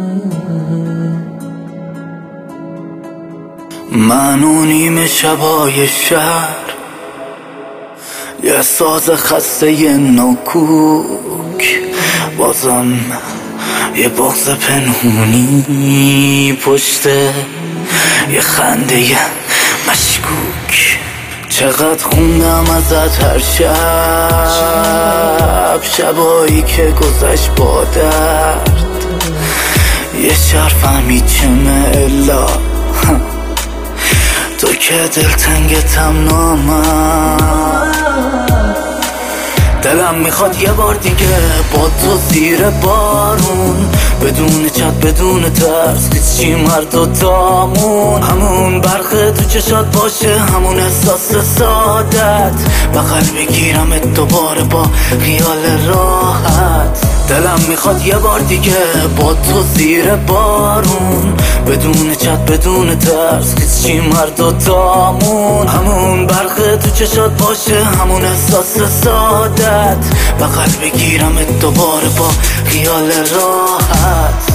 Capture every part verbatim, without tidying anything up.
من و نیمه شبای شهر، یه ساز خسته یه نوکوک، بازم یه بغض پنهونی پشته یه خنده یه مشکوک. چقدر خوندم ازت هر شب، شبایی که گذشت با درد، یه شهر فهمید چمه الا تو که دلتنگتم نامد. دلم میخواد یه بار دیگه با تو زیر بارون، بدون چت بدون ترس، هیچی مرد و دامون، همون برق تو چشات باشه، همون احساس سادت، بغل بگیرمت دوباره با خیال راحت. دلم میخواد یه بار دیگه با تو زیر بارون، بدون چت بدون ترس، هیچی مرد و دامون، همون برق تو چشات باشه، همون احساس سادت، بغل بگیرمت دوباره با خیال راحت.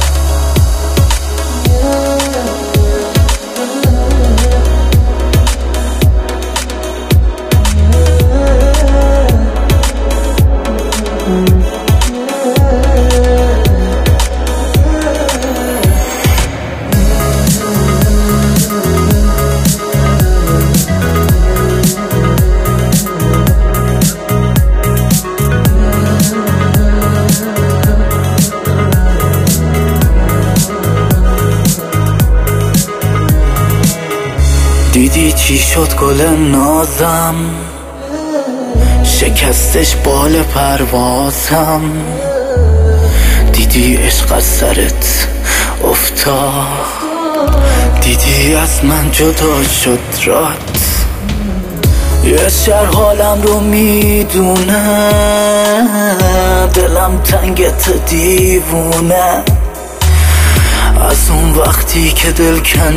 دیدی چی شد گل نازم، شکستش بال پروازم، دیدی عشق از سرت افتاد، دیدی از من جدا شد رات. یه شهر حالم رو میدونه، دلم تنگت دیوونه، از اون وقتی که دل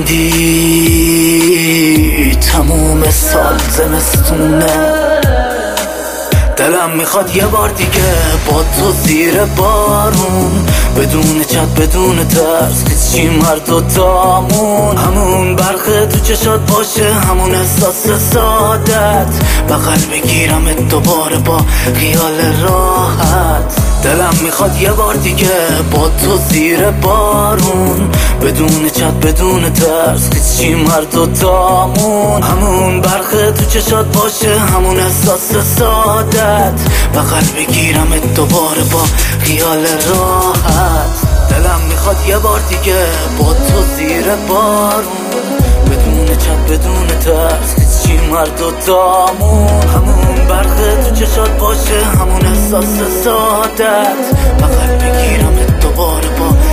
کندی تموم سال زمستونه. دلم میخواد یه بار دیگه با تو زیر بارون، بدون چت بدون ترس، هیچی مرد و دامون، همون برق تو چشات باشه، همون احساس سادت، بغل بگیرمت دوباره با خیال راحت. دلم میخواد یه بار دیگه با تو زیر بارون، بدون چت بدون ترس، هیچی مرد و دامون، همون برق تو چشات باشه، همون احساس سادت، بغل بگیرمت دوباره با خیال راحت. دلم میخواد یه بار دیگه با تو زیر بارون، بدون چت بدون ترس، هیچی مرد و دامون، همون برق تو چشات باشه، همون احساس سادت، بغل بگیرمت دوباره با